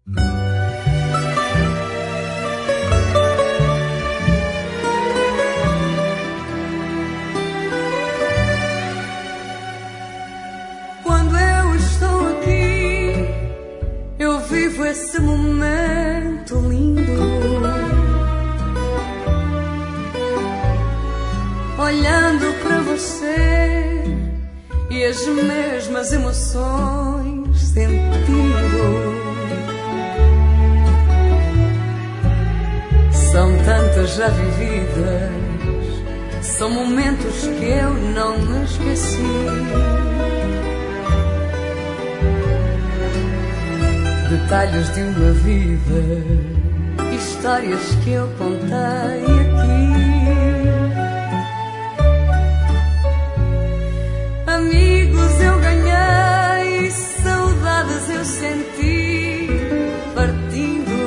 Quando eu estou aqui, eu vivo esse momento lindo, olhando para você e as mesmas emoções sentindo. São tantas já vividas, são momentos que eu não me esqueci. Detalhes de uma vida, histórias que eu contei aqui. Amigos eu ganhei, saudades eu senti partindo.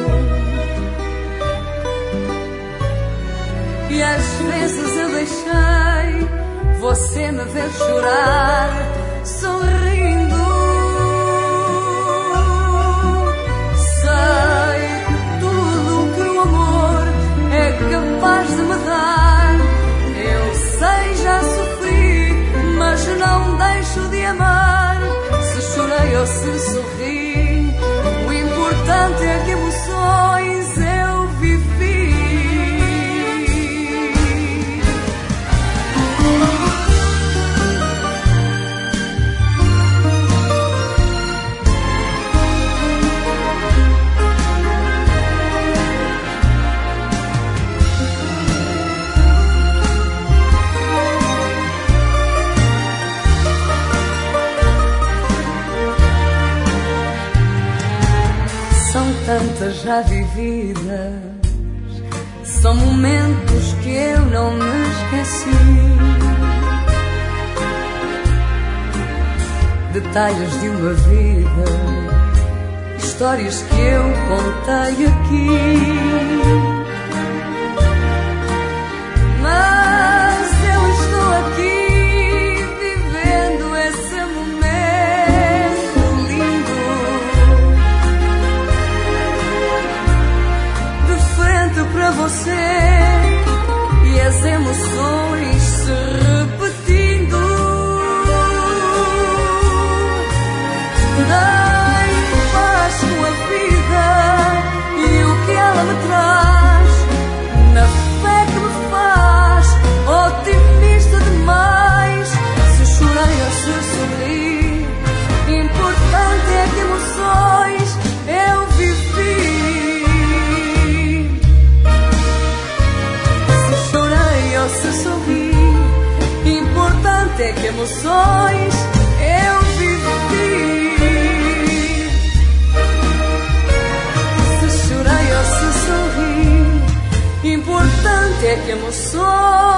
E às vezes eu deixei você me ver chorar, sorrindo. Sei tudo que o amor é capaz de me dar. Eu sei, já sofri, mas não deixo de amar. Se chorei ou se sorri, o importante é que emoções eu vivi. Tantas já vividas, são momentos que eu não me esqueci. Detalhes de uma vida, histórias que eu contei aqui. Mas eu estou aqui vivendo esse momento lindo, para você e as emoções se repetindo. Dei paz com a vida e o que ela me traz, na fé que me faz otimista demais. Se chorei ou se sorri, importante é que emoções eu vivi. Se sorri, importante é que emoções eu vivi. Se chorei ou se sorri, importante é que emoções